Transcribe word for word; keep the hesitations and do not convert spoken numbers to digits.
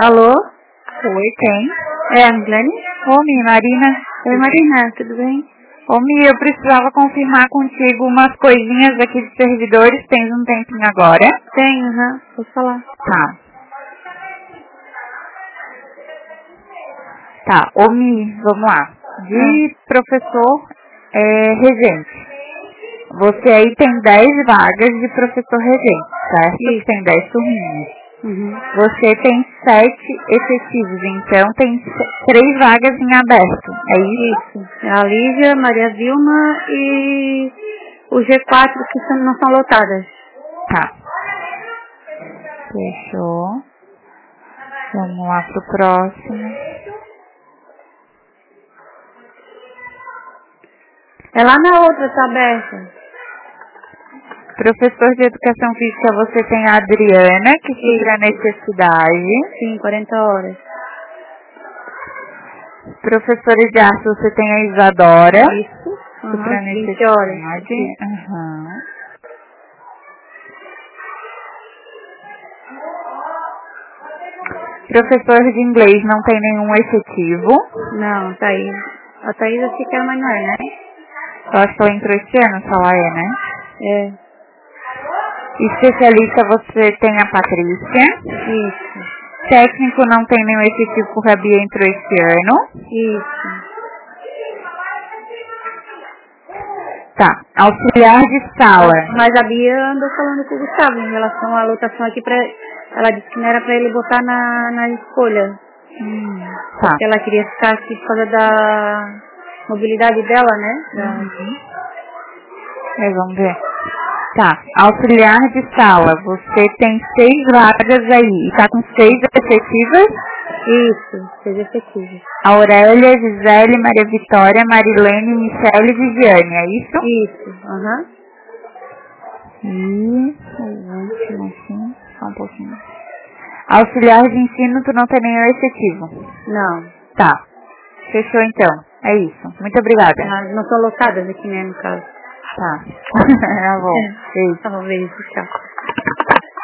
Alô? Oi, quem? É a Milene? Ô, Mi, Marina. Oi, Marina, tudo bem? Ô, Mi, eu precisava confirmar contigo umas coisinhas aqui de servidores. Tens um tempinho agora? Tenho, aham, uhum. Vou falar. Tá. Tá, ô, Mi, vamos lá. De Ah. professor é, regente. Você aí tem dez vagas de professor regente, certo? Isso. Tem dez turminhas. Uhum. Você tem sete efetivos, então tem três vagas em aberto, é isso? Isso. É a Lívia, Maria Vilma e o G quatro que são, não são lotadas. Tá. Fechou. Vamos lá pro próximo. É lá na outra, tá aberta. Professor de Educação Física, você tem a Adriana, que supra a necessidade. Sim, quarenta horas. Professora de arte, você tem a Isadora. Isso. Supra a Uhum. necessidade. vinte horas. Uhum. Professor de inglês não tem nenhum efetivo. Não, Thaís. A Thaís eu fica, mas não é, né? Eu acho que ela entrou este ano, se ela é, né? É. Especialista você tem a Patrícia. Isso. Técnico não tem nenhum efetivo porque a Bia entrou este ano. Isso. Tá. Auxiliar de sala. Mas a Bia andou falando com o Gustavo em relação à lotação aqui pra... Ela disse que não era pra ele botar na, na escolha. Hum, tá. Porque ela queria ficar aqui por causa da mobilidade dela, né? Da... Uhum. É, vamos ver. Tá. Auxiliar de sala. Você tem seis vagas aí. Tá com seis efetivas? Isso, seis efetivos. Aurélia, Gisele, Maria Vitória, Marilene, Michele e Viviane, é isso? Isso, aham. Uhum. E o último, assim, só um pouquinho. Auxiliar de ensino, tu não tem nenhum efetivo? Não. Tá. Fechou então. É isso. Muito obrigada. Ah, não são lotadas aqui, né, no caso. Tá. Tá bom. É. Beijo. Tá bom, beijo, tchau.